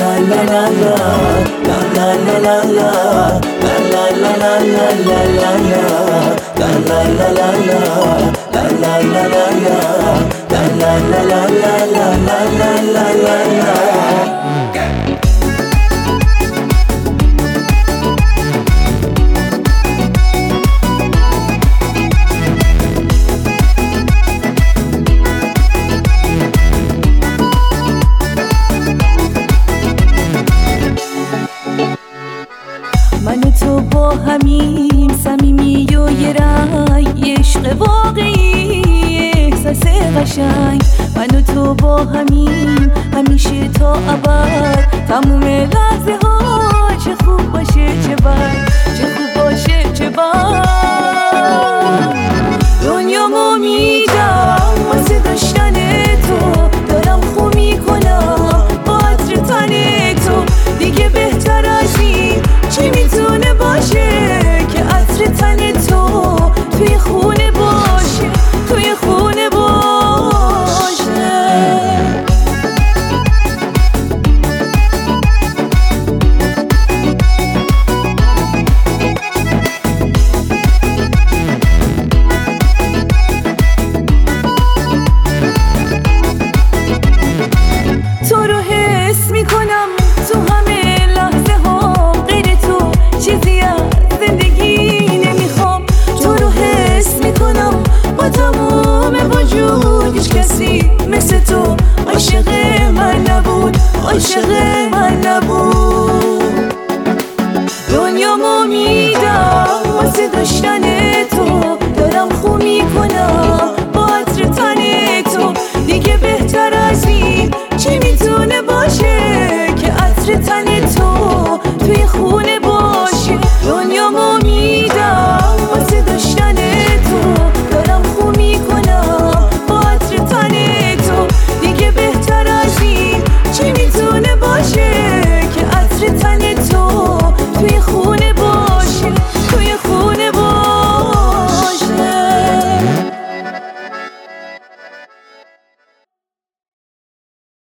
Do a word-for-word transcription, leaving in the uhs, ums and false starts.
من و تو با همیم صمیمی و یه رنگ عشق واقعی احساس قشنگ. من و تو با همیم همیشه تا ابد تموم لحظه ها چه خوب باشه چه بد، چه خوب باشه چه بد. دنیامو میدم واسه داشتن تو، دارم خو میکنم با عطر تن تو. دیگه بهتر از این چی میتونه باشه که عطر تن تو توی خونه باشه، توی خونه باشه. تو رو حس میکنم تو همه لحظه ها، غیر تو چیزی از زندگی نمیخوام. تو رو حس میکنم با تمام وجود، هیچ کسی مثل تو عاشق من نبود، عاشق من نبود. دنیامو میدم واسه داشتن تو، دارم خو میکنم با عطر تن تو. دیگه بهتر از این چی میتونه باشه که عطر تن تو توی خونه باشه. دنیامو